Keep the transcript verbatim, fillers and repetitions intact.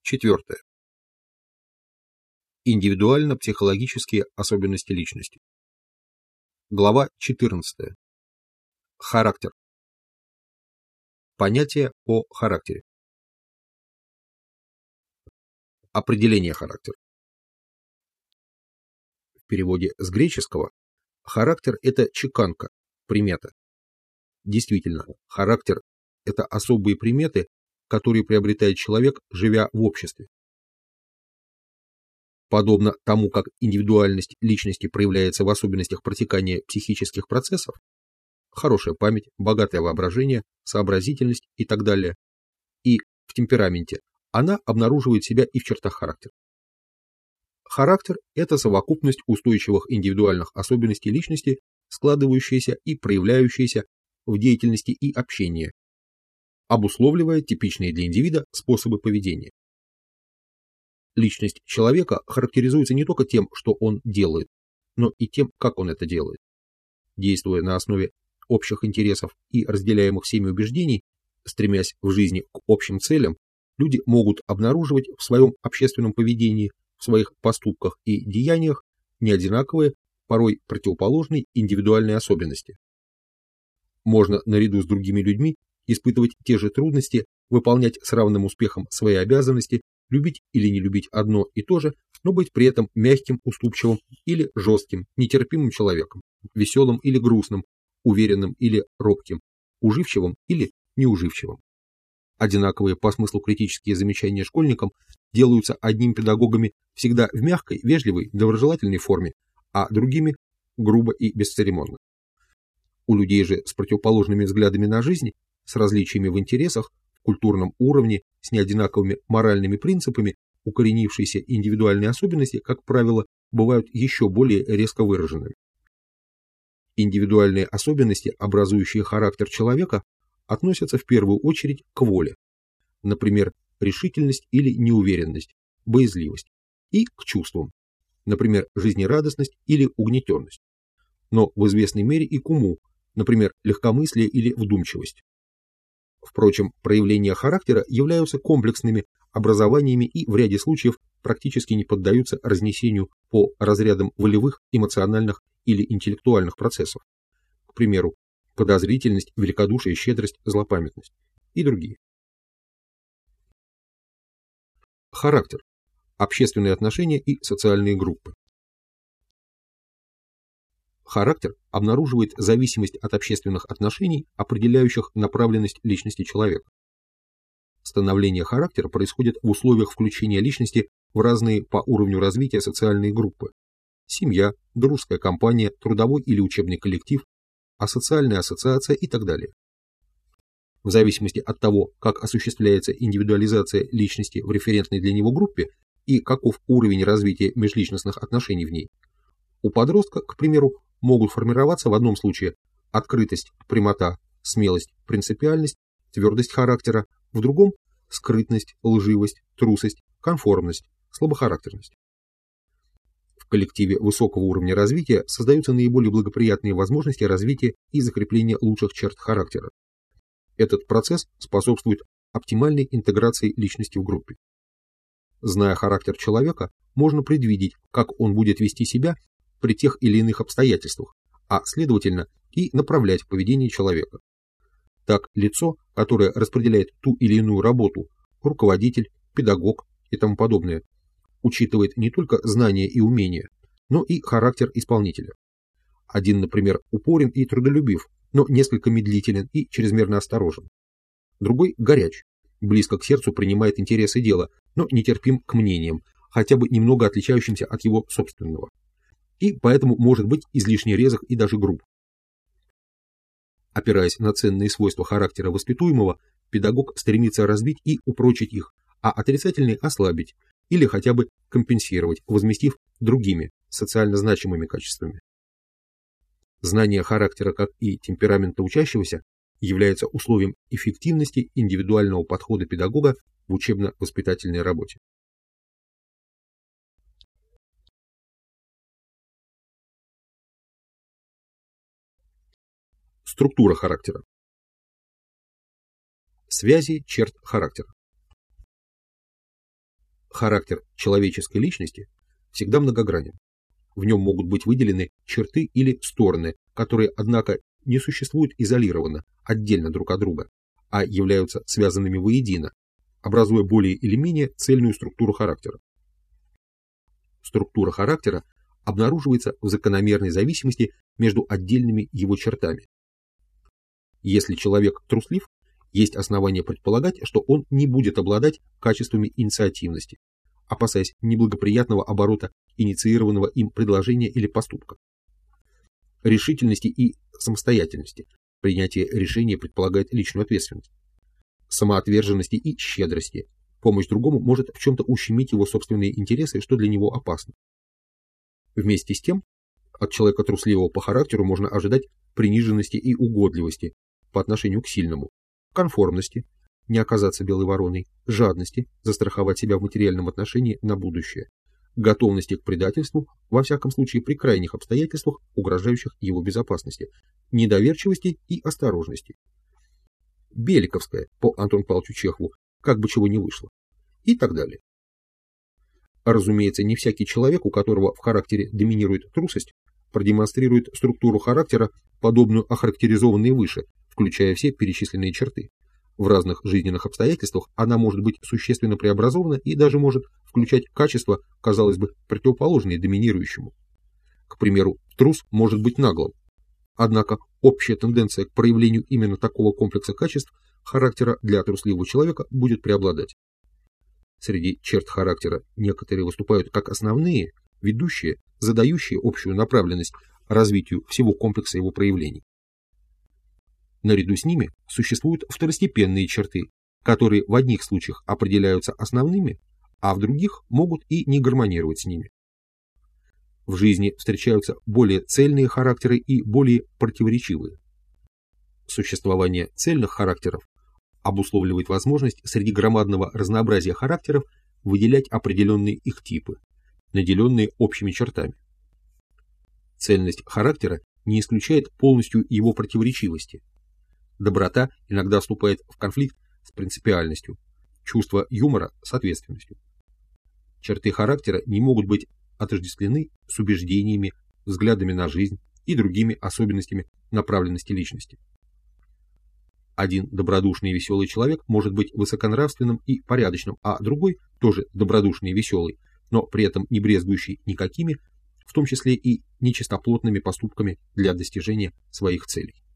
Четвертое. Индивидуально-психологические особенности личности. Глава четырнадцатая. Характер. Понятие о характере. Определение характера. В переводе с греческого характер – это чеканка, примета. Действительно, характер – это особые приметы, которые приобретает человек, живя в обществе. Подобно тому, как индивидуальность личности проявляется в особенностях протекания психических процессов, хорошая память, богатое воображение, сообразительность и так далее, и в темпераменте, она обнаруживает себя и в чертах характера. Характер – это совокупность устойчивых индивидуальных особенностей личности, складывающиеся и проявляющиеся в деятельности и общении, обусловливая типичные для индивида способы поведения. Личность человека характеризуется не только тем, что он делает, но и тем, как он это делает. Действуя на основе общих интересов и разделяемых всеми убеждений, стремясь в жизни к общим целям, люди могут обнаруживать в своем общественном поведении, в своих поступках и деяниях неодинаковые, порой противоположные индивидуальные особенности. Можно наряду с другими людьми испытывать те же трудности, выполнять с равным успехом свои обязанности, любить или не любить одно и то же, но быть при этом мягким, уступчивым или жестким, нетерпимым человеком, веселым или грустным, уверенным или робким, уживчивым или неуживчивым. Одинаковые по смыслу критические замечания школьникам делаются одними педагогами всегда в мягкой, вежливой, доброжелательной форме, а другими грубо и бесцеремонно. У людей же с противоположными взглядами на жизнь, с различиями в интересах, в культурном уровне, с неодинаковыми моральными принципами, укоренившиеся индивидуальные особенности, как правило, бывают еще более резко выраженными. Индивидуальные особенности, образующие характер человека, относятся в первую очередь к воле, например, решительность или неуверенность, боязливость, и к чувствам, например, жизнерадостность или угнетенность, но в известной мере и к уму, например, легкомыслие или вдумчивость. Впрочем, проявления характера являются комплексными образованиями и в ряде случаев практически не поддаются разнесению по разрядам волевых, эмоциональных или интеллектуальных процессов, к примеру, подозрительность, великодушие, щедрость, злопамятность и другие. Характер. Общественные отношения и социальные группы. Характер обнаруживает зависимость от общественных отношений, определяющих направленность личности человека. Становление характера происходит в условиях включения личности в разные по уровню развития социальные группы: семья, дружеская компания, трудовой или учебный коллектив, асоциальная ассоциация и так далее. В зависимости от того, как осуществляется индивидуализация личности в референтной для него группе и каков уровень развития межличностных отношений в ней, у подростка, к примеру, могут формироваться в одном случае открытость, прямота, смелость, принципиальность, твердость характера, в другом – скрытность, лживость, трусость, конформность, слабохарактерность. В коллективе высокого уровня развития создаются наиболее благоприятные возможности развития и закрепления лучших черт характера. Этот процесс способствует оптимальной интеграции личности в группе. Зная характер человека, можно предвидеть, как он будет вести себя при тех или иных обстоятельствах, а следовательно и направлять поведение человека. Так, лицо, которое распределяет ту или иную работу, руководитель, педагог и тому подобное, учитывает не только знания и умения, но и характер исполнителя. Один, например, упорен и трудолюбив, но несколько медлителен и чрезмерно осторожен. Другой горяч, близко к сердцу принимает интересы дела, но нетерпим к мнениям, хотя бы немного отличающимся от его собственного. И поэтому может быть излишне резок и даже груб. Опираясь на ценные свойства характера воспитуемого, педагог стремится развить и упрочить их, а отрицательные ослабить или хотя бы компенсировать, возместив другими, социально значимыми качествами. Знание характера, как и темперамента учащегося, является условием эффективности индивидуального подхода педагога в учебно-воспитательной работе. Структура характера. Связи черт характера. Характер человеческой личности всегда многогранен. В нем могут быть выделены черты или стороны, которые, однако, не существуют изолированно, отдельно друг от друга, а являются связанными воедино, образуя более или менее цельную структуру характера. Структура характера обнаруживается в закономерной зависимости между отдельными его чертами. Если человек труслив, есть основания предполагать, что он не будет обладать качествами инициативности, опасаясь неблагоприятного оборота инициированного им предложения или поступка. Решительности и самостоятельности. Принятие решения предполагает личную ответственность. Самоотверженности и щедрости. Помощь другому может в чем-то ущемить его собственные интересы, что для него опасно. Вместе с тем, от человека трусливого по характеру можно ожидать приниженности и угодливости по отношению к сильному, конформности, не оказаться белой вороной, жадности, застраховать себя в материальном отношении на будущее, готовности к предательству, во всяком случае при крайних обстоятельствах, угрожающих его безопасности, недоверчивости и осторожности. Беликовская по Антону Павловичу Чехову, как бы чего ни вышло, и так далее. А разумеется, не всякий человек, у которого в характере доминирует трусость, продемонстрирует структуру характера, подобную охарактеризованной выше, включая все перечисленные черты. В разных жизненных обстоятельствах она может быть существенно преобразована и даже может включать качества, казалось бы, противоположные доминирующему. К примеру, трус может быть наглым. Однако общая тенденция к проявлению именно такого комплекса качеств характера для трусливого человека будет преобладать. Среди черт характера некоторые выступают как основные, ведущие, задающие общую направленность развитию всего комплекса его проявлений. Наряду с ними существуют второстепенные черты, которые в одних случаях определяются основными, а в других могут и не гармонировать с ними. В жизни встречаются более цельные характеры и более противоречивые. Существование цельных характеров обусловливает возможность среди громадного разнообразия характеров выделять определенные их типы, наделенные общими чертами. Цельность характера не исключает полностью его противоречивости. Доброта иногда вступает в конфликт с принципиальностью, чувство юмора с ответственностью. Черты характера не могут быть отождествлены с убеждениями, взглядами на жизнь и другими особенностями направленности личности. Один добродушный и веселый человек может быть высоконравственным и порядочным, а другой тоже добродушный и веселый, но при этом не брезгующий никакими, в том числе и нечистоплотными поступками для достижения своих целей.